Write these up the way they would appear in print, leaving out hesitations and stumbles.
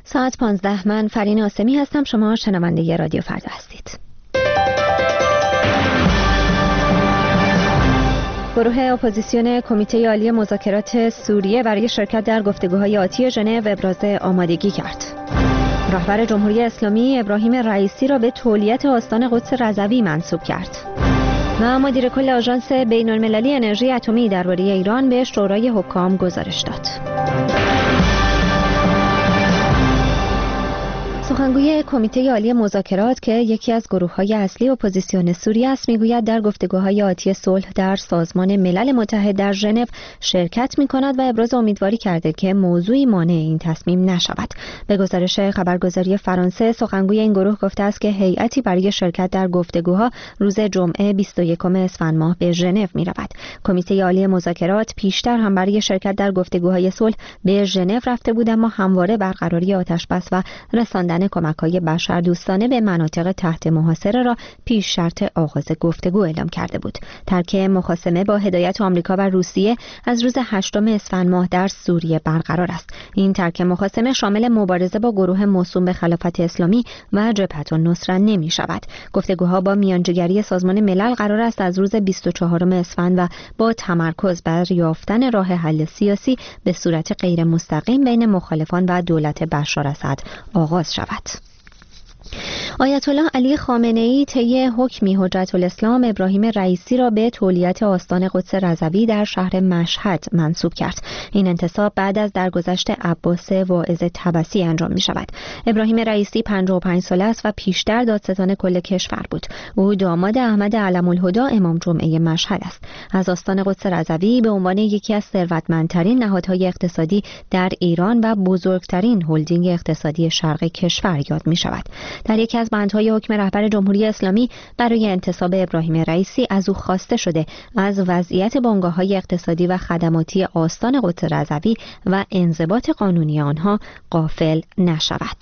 ساعت 15 من فرین آسمی هستم. شما شنونده رادیو فردا هستید. گروه اپوزیسیون کمیته عالی مذاکرات سوریه برای شرکت در گفتگوهای آتی ژنو ابراز آمادگی کرد. رهبر جمهوری اسلامی ابراهیم رئیسی را به تولیت آستان قدس رضوی منصوب کرد. و مدیر کل آژانس بین‌المللی انرژی اتمی درباره ایران به شورای حکام گزارش داد. سخنگوی کمیته عالی مذاکرات که یکی از گروه‌های اصلی اپوزیسیون سوریه است میگوید در گفتگوهای آتی صلح در سازمان ملل متحد در ژنو شرکت می‌کند و ابراز امیدواری کرده که موضوعی مانع این تصمیم نشود. به گزارش خبرگزاری فرانسه سخنگوی این گروه گفته است که هیئتی برای شرکت در گفتگوها روز جمعه 21 اسفند ماه به ژنو می‌رود. کمیته عالی مذاکرات پیشتر هم برای شرکت در گفتگوهای صلح به ژنو رفته بود، اما همواره برقراری آتش‌بس و رساندن کمک‌های بشردوستانه به مناطق تحت محاصره را پیش شرط آغاز گفتگو اعلام کرده بود. ترک مخاصمه با هدایت آمریکا و روسیه از روز 8 اسفند ماه در سوریه برقرار است. این ترک مخاصمه شامل مبارزه با گروه موسوم به خلافت اسلامی و جبهة النصره نمی شود. گفتگوها با میانجیگری سازمان ملل قرار است از روز 24 اسفند و با تمرکز بر یافتن راه حل سیاسی به صورت غیر مستقیم بین مخالفان و دولت بشار اسد آغاز شود. آیت الله علی خامنه‌ای طی حکمی حجت الاسلام ابراهیم رئیسی را به تولیت آستان قدس رضوی در شهر مشهد منصوب کرد. این انتصاب بعد از درگذشت عباس واعظ طبسی انجام می شود. ابراهیم رئیسی 55 ساله است و پیشتر دادستان کل کشور بود. او داماد احمد علم الهدی امام جمعه مشهد است. از آستان قدس رضوی به عنوان یکی از ثروتمندترین نهادهای اقتصادی در ایران و بزرگترین هلدینگ اقتصادی شرق کشور یاد می شود. در یکی از بندهای حکم رهبر جمهوری اسلامی برای انتصاب ابراهیم رئیسی از او خواسته شده از وضعیت بنگاه‌های اقتصادی و خدماتی آستان قدس رضوی و انضباط قانونی آنها غافل نشود.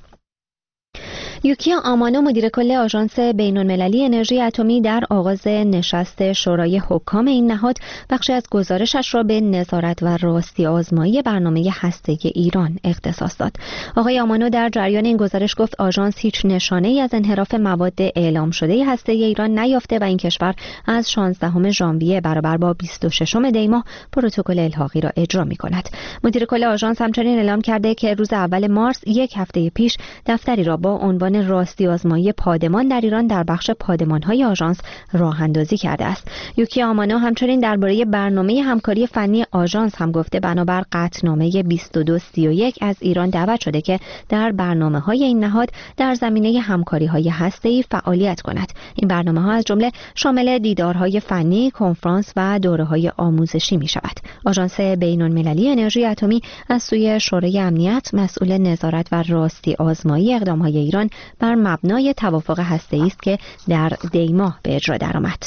یوکی آمانو مدیر کل آژانس بین‌المللی انرژی اتمی در آغاز نشست شورای حکام این نهاد بخشی از گزارشش را به نظارت و راستی آزمایی برنامه هسته‌ای ایران اختصاص داد. آقای آمانو در جریان این گزارش گفت آژانس هیچ نشانه‌ای از انحراف مواد اعلام شده هسته‌ای ایران نیافته و این کشور از 16 ژانویه برابر با 26 دی ماه پروتکل الحاقی را اجرا می‌کند. مدیر کل آژانس همچنین اعلام کرده که روز اول مارس یک هفته پیش دفتری را با عنوان راستی آزمایی پادمان در ایران در بخش پادمان‌های آژانس راه اندازی کرده است. یوکی آمانو همچنین درباره برنامه همکاری فنی آژانس هم گفته بنابر قطعنامه 2231 از ایران دعوت شده که در برنامه‌های این نهاد در زمینه همکاری‌های هسته‌ای فعالیت کند. این برنامه‌ها از جمله شامل دیدارهای فنی، کنفرانس و دوره‌های آموزشی می‌شود. آژانس بین‌المللی انرژی اتمی از سوی شورای امنیت مسئول نظارت و راستی آزمایی اقدام‌های ایران بر مبنای توافق هسته‌ای است که در دی ماه به اجرا درآمد.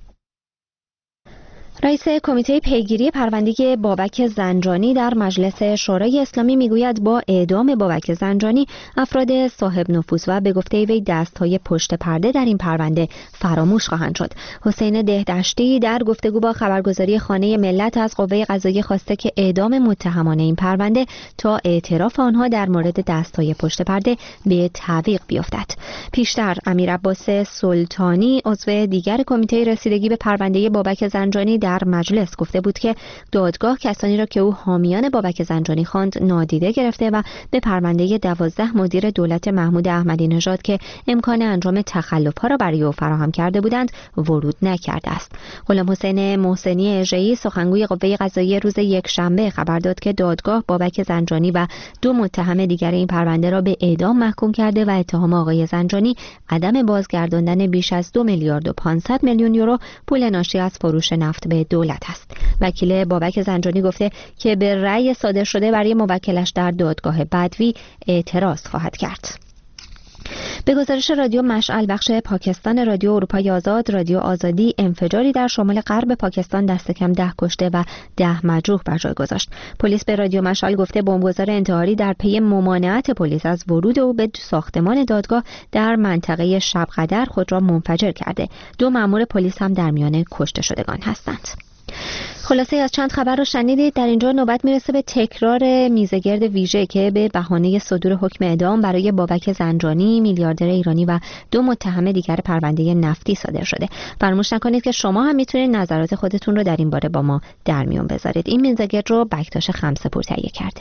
رئیس کمیته پیگیری پرونده بابک زنجانی در مجلس شورای اسلامی میگوید با اعدام بابک زنجانی افراد صاحب نفوذ و به گفته وی دست‌های پشت پرده در این پرونده فراموش خواهند شد. حسین دهدشتی در گفتگو با خبرگزاری خانه ملت از قوه قضاییه خواسته که اعدام متهمان این پرونده تا اعتراف آنها در مورد دست‌های پشت پرده به تعویق بیفتد. پیشتر امیر عباس سلطانی عضو دیگر کمیته رسیدگی به پرونده بابک زنجانی در مجلس گفته بود که دادگاه کسانی را که او حامیان بابک زنجانی خواند نادیده گرفته و به پرونده 12 مدیر دولت محمود احمدی نژاد که امکان انجام تخلف‌ها را برای او فراهم کرده بودند ورود نکرده است. غلام حسین محسنی اژه‌ای سخنگوی قوه قضاییه روز یکشنبه خبر داد که دادگاه بابک زنجانی و 2 متهم دیگر این پرونده را به اعدام محکوم کرده و اتهام آقای زنجانی عدم بازگرداندن بیش از 2 میلیارد و 500 میلیون یورو پول ناشی از فروش نفت به دولت است. وکیل بابک زنجانی گفته که به رأی صادر شده برای موکلش در دادگاه بدوی اعتراض خواهد کرد. به گزارش رادیو مشعل بخش پاکستان رادیو اروپای آزاد، رادیو آزادی انفجاری در شمال غرب پاکستان دست کم 10 کشته و 10 مجروح بر جای گذاشت. پلیس به رادیو مشعل گفته بمبگذار انتحاری در پی ممانعت پلیس از ورود او به ساختمان دادگاه در منطقه شبقدر خود را منفجر کرده. 2 مأمور پلیس هم در میان کشته شدگان هستند. خلاصه از چند خبر رو شنیدید. در اینجا نوبت میرسه به تکرار میزگرد ویژه که به بهانه صدور حکم اعدام برای بابک زنجانی، میلیاردر ایرانی و 2 متهم دیگر پرونده نفتی صادر شده. فراموش نکنید که شما هم میتونید نظرات خودتون رو در این باره با ما در میون بذارید. این میزگرد رو بکتاش خمسه‌پور تهیه کرده.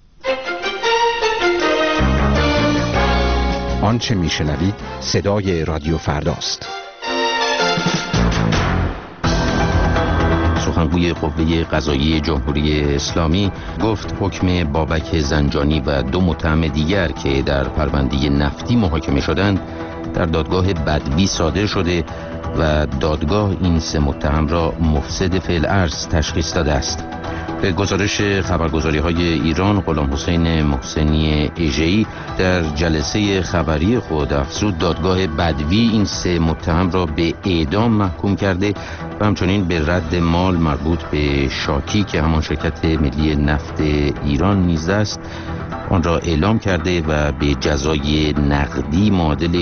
آنچه میشنوید صدای رادیو فرداست. سخنگوی قوه قضاییه جمهوری اسلامی گفت حکم بابک زنجانی و 2 متهم دیگر که در پرونده نفتی محاکمه شدند در دادگاه بدوی صادر شده و دادگاه این 3 متهم را مفسد فی‌الارض تشخیص داده است. به گزارش خبرگزاری‌های ایران، غلام حسین محسنی اژه‌ای در جلسه خبری خود افزود دادگاه بدوی این 3 متهم را به اعدام محکوم کرده و همچنین به رد مال مربوط به شاکی که همان شرکت ملی نفت ایران نیز است آن را اعلام کرده و به جزای نقدی معادل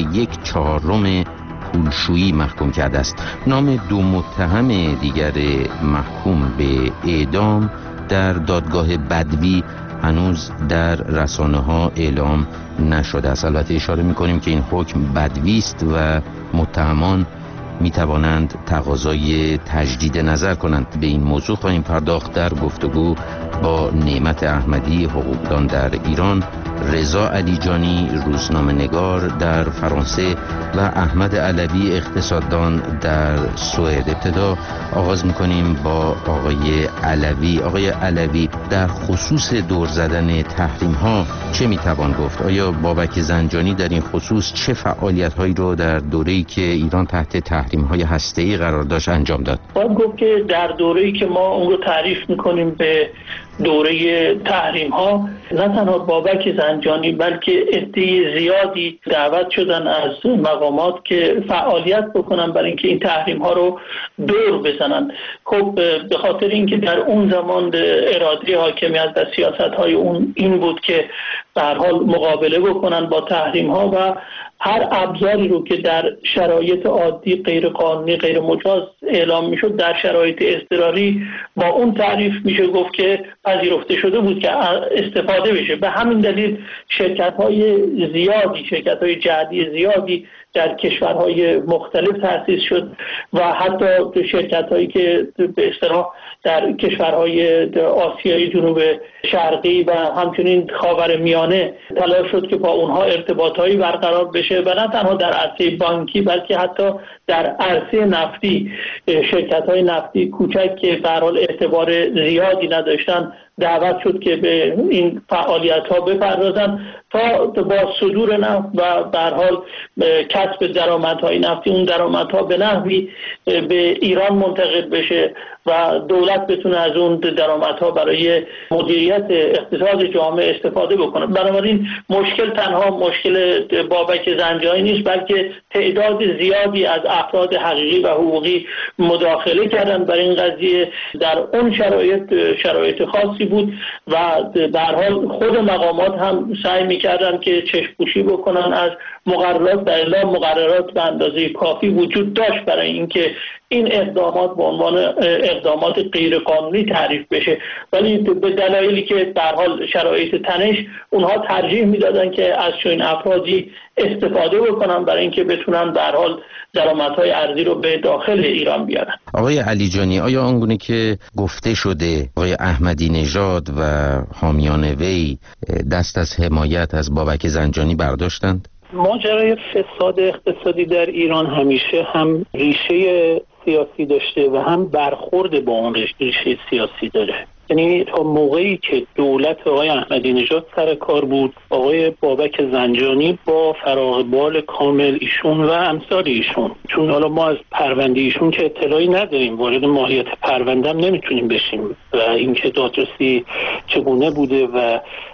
1/4 پولشویی محکوم کرده است. نام 2 متهم دیگر محکوم به اعدام در دادگاه بدوی هنوز در رسانه‌ها اعلام نشده است. البته اشاره می‌کنیم که این حکم بدوی است و متهمان می‌توانند تقاضای تجدید نظر کنند. به این موضوع خواهیم پرداخت در گفتگو با نعمت احمدی، حقوقدان در ایران، رضا علیجانی، روزنامه‌نگار در فرانسه و احمد علوی، اقتصاددان در سوئد. ابتدا آغاز می‌کنیم با آقای علوی. آقای علوی، در خصوص دور زدن تحریم‌ها چه می‌توان گفت؟ آیا بابک زنجانی در این خصوص چه فعالیت‌هایی رو در دوره‌ای که ایران تحت تحریم‌های هسته‌ای قرار داشت انجام داد؟ باید گفت که در دوره‌ای که ما اون رو تعریف می‌کنیم به دوره تحریم ها، نه تنها بابک زنجانی بلکه عده زیادی دعوت شدن از مقامات که فعالیت بکنن برای اینکه این تحریم ها رو دور بزنن. خب به خاطر اینکه در اون زمان اراده حاکمیت و سیاست های اون این بود که به هر حال مقابله بکنن با تحریم ها و هر ابزاری رو که در شرایط عادی غیر قانونی غیر مجاز اعلام میشد در شرایط اضطراری با اون تعریف میشه گفت که پذیرفته شده بود که استفاده بشه. به همین دلیل شرکت‌های جهادی زیادی در کشورهای مختلف تأسیس شد و حتی شرکت‌هایی که به اصطلاح در کشورهای آسیای جنوب شرقی و همچنین خاورمیانه تلاش شد که با اونها ارتباطایی برقرار بشه و نه تنها در عرصه بانکی بلکه حتی در عرصه نفتی شرکت‌های نفتی کوچک که به هر حال اعتبار زیادی نداشتن دعوت شد که به این فعالیت‌ها بپردازن تا با صدور نفت و به هر حال کسب درآمدهای نفتی اون درآمدها به نحوی به ایران منتقل بشه و دولت بتونه از اون درآمدها برای مدیریت اقتصاد جامعه استفاده بکنه. بنابراین مشکل تنها مشکل بابک زنجانی نیست بلکه تعداد زیادی از افراد حقیقی و حقوقی مداخله کردن برای این قضیه. در اون شرایط خاصی بود و به هر حال خود مقامات هم سعی می‌کردن که چشم‌پوشی بکنن از مقررات و الا مقررات به اندازه کافی وجود داشت برای اینکه این اقدامات به عنوان اقدامات غیر قانونی تعریف بشه، ولی به دلایلی که به هر حال شرایط تنش اونها ترجیح میدادن که از چنین افرادی استفاده بکنن برای اینکه بتونن به هر حال درآمدهای ارزی رو به داخل ایران بیارن. آقای علیجانی، آیا آنگونه که گفته شده آقای احمدی نژاد و حامیان وی دست از حمایت از بابک زنجانی برداشتند؟ ماجرای فساد اقتصادی در ایران همیشه هم ریشه سیاسی داشته و هم برخورد با اون ریشه سیاسی داره. یعنی تا موقعی که دولت آقای احمدی نژاد سر کار بود، آقای بابک زنجانی با فراغ بال کامل ایشون و امثال ایشون، چون حالا ما از پرونده ایشون که اطلاعی نداریم، وارد ماهیت پرونده هم نمیتونیم بشیم و اینکه دادرسی چگونه بوده و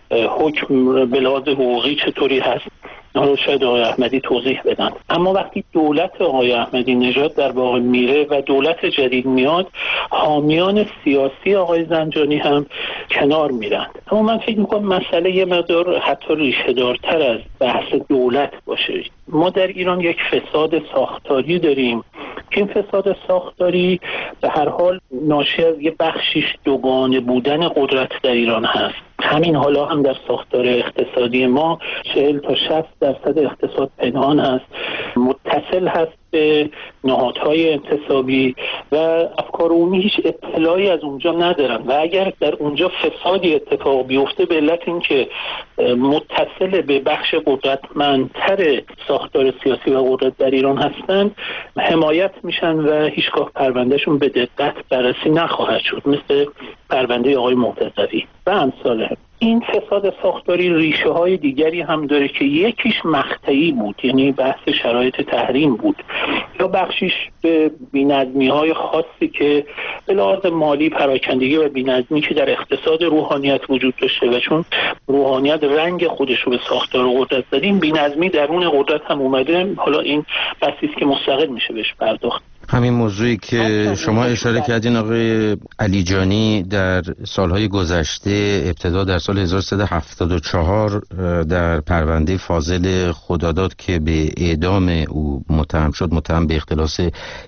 حکم به لحاظ حقوقی چطوری هست حالا شاید آقای احمدی توضیح بدن. اما وقتی دولت آقای احمدی نژاد در واقع میره و دولت جدید میاد، حامیان سیاسی آقای زنجانی هم کنار میرن. اما من فکر میکنم مسئله یه مقدار حتی ریشه دارتر از بحث دولت باشه. ما در ایران یک فساد ساختاری داریم این فساد ساختاری به هر حال ناشی از یه بخشیش دوگانه بودن قدرت در ایران هست. همین حالا هم در ساختار اقتصادی ما 40 تا 60% اقتصاد پنهان هست، متصل هست به نهادهای انتصابی و افکار عمومی هیچ اطلاعی از اونجا ندارن و اگر در اونجا فسادی اتفاق بیفته به علت اینکه متصل به بخش قدرتمندتر ساختار سیاسی و قدرت در ایران هستند حمایت میشن و هیچگاه پروندهشون به دقت بررسی نخواهد شد، مثل پرونده آقای معتزوی و امثال. این فساد ساختاری ریشه های دیگری هم داره که یکیش مقطعی بود، یعنی بحث شرایط تحریم بود، یا بخشیش به بی‌نظمی های خاصی که به لحاظ مالی پراکندگی و بی‌نظمی که در اقتصاد روحانیت وجود داشته و چون روحانیت رنگ خودش رو به ساختار قدرت دادیم، بی‌نظمی درون قدرت هم اومده. حالا این بحثی است که مستقل میشه بهش پرداخت. همین موضوعی که شما اشاره کردین آقای علیجانی در سالهای گذشته، ابتدا در سال 1374 در پرونده فاضل خداداد که به اعدام او متهم شد، متهم به اختلاس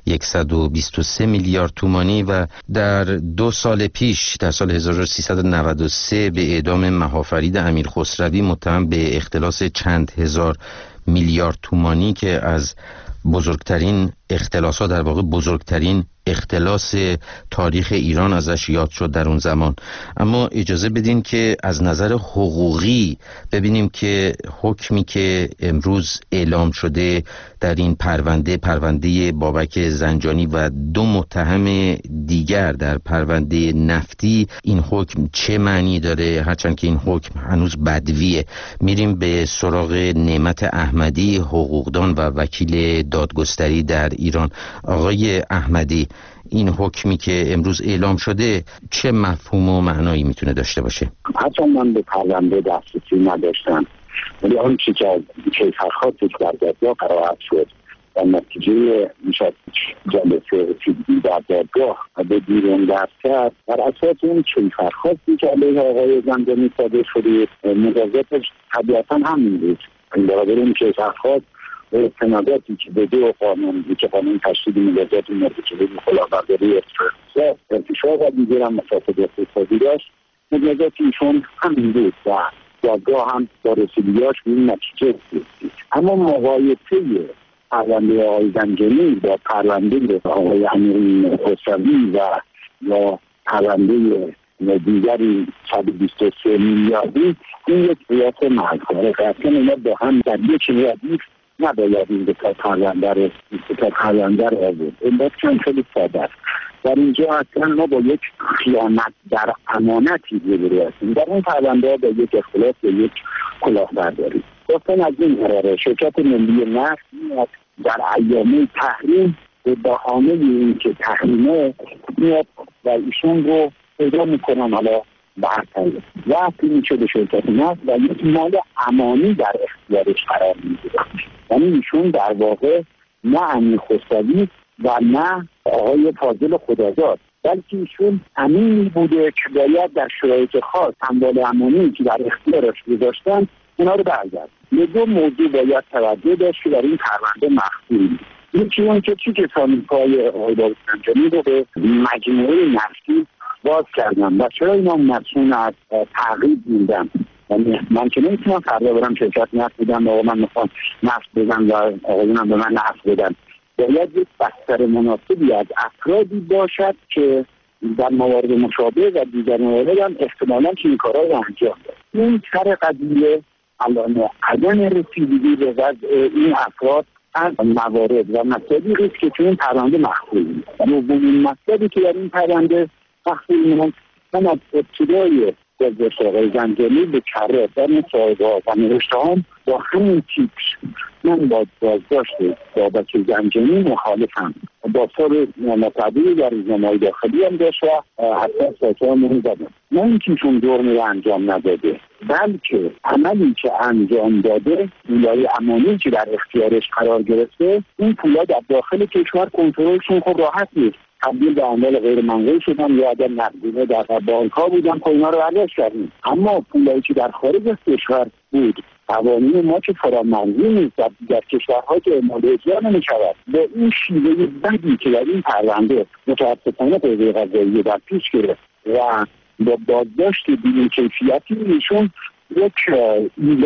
123 میلیارد تومانی، و در 2 سال پیش در سال 1393 به اعدام مهافرید امیرخسروی متهم به اختلاس چند هزار میلیارد تومانی که از بزرگترین اختلاسات، در واقع بزرگترین اختلاس تاریخ ایران ازش یاد شد در اون زمان. اما اجازه بدین که از نظر حقوقی ببینیم که حکمی که امروز اعلام شده در این پرونده بابک زنجانی و 2 متهم دیگر در پرونده نفتی، این حکم چه معنی داره، هرچند که این حکم هنوز بدویه. میریم به سراغ نعمت احمدی، حقوقدان و وکیل دادگستری در ایران. آقای احمدی، این حکمی که امروز اعلام شده چه مفهوم و معنایی میتونه داشته باشه؟ حتی من به پرونده دسترسی نداشتم، ولی آن چی که کیفرخواستش در دادگاه قرائت شد و نتیجه میشد جلسه رسیدگی در دادگاه به بیرون دست کرد، بر اساس اون کیفرخواستی که علیه آقای زنجانی صادر شده مجازاتش طبیعتا همین بود. برابر این کیفرخواست و استناداتی که به 2 قانون که قانون تشدید مجازات مرتکبین کلاهبرداری ارتشاد و دیگر هم مفاسد اقتصادی داشت، مجازات ایشون همین بود و دادگاه هم با رسیدگیاش به این نتیجه رسید. اما مقایسه پرونده آقای زنجانی با پرونده آقای امیرخسروی و یا پرونده دیگری 123 میلیاردی، این یک قیاس مرکاره اصلا اینا با هم در یک ردیف نباید این دو تا پرونده رو آورد. این باید چند خیلی ساده است. در اینجا اصلا ما با یک خیانت در امانتی روبرو هستیم. در اون پرونده با یک اختلاس و یک کلاهبرداری گفتن از این قراره شرکت ملی نفت میاد در ایامه تحریم به بهانه این که تحریمه میاد و ایشون رو پیدا میکنن، حالا برطرف وقتی میشه به شرکت نفت و یک مال امانی در اختیارش قرار میگیره. یعنی ایشون در واقع نه امیرخسروی و نه آقای فاضل خداداد، بلکه ایشون امینی بوده که باید در شرایط خاص اموال امانی که در اختیارش گذاشتن اونا رو برگرد. یه 2 موضوع باید توجه داشت که در این پرونده مخفی. یکی اون که چی کسانی پای آقای بابک زنجانی رو به مجموعه نفتی باز کردن و چرا اینا مسئول از تعقیب موندن. یعنی من که نمیتونم فردا برم شرکت نفت بدم و من میخوام نفت بدم و آقایونم به من نفت بدن. باید یک بستر مناسبی از افرادی باشد که در موارد مشابه و دیگر موارد هم احتمالاً که این کارها رو انجام ده. این سر قضیه الان عدم رسیدگی به وضع این افراد از موارد و مسائلی است که تو این پرونده مخفی. دومین مسئله که در این پرونده مخفی میموند، من از ابتدای گذشت آقای زنجانی به کره در مصاحبه‌ها و نوشته‌هام با همین تیپش من با بازداشت بابک زنجانی مخالفم. با سال مطبعی در روزنامه‌های داخلی هم داشت و حتی ساعتها زدم. نه اینکه ایشون جرمی رو انجام نداده، بلکه عملی که انجام داده، پولای امانی که در اختیارش قرار گرفته، این پولا در داخل کشور کنترلشون خب راحت نیست. تبدیل به اموال غیر منقول شدن یا اگر نقدینه در بانک ها بودن که اینا رو برداشت کردیم. اما پولایی که در خارج از کشور بود، قوانین ما که فرامرزی نیست در کشورها که اعمال اجرا نمی‌شود، با این شیوه بدی که در این پرونده متاسفانه قوه قضاییه در پیش گرفت و با بازداشت بی‌کیفیتی ایشون یک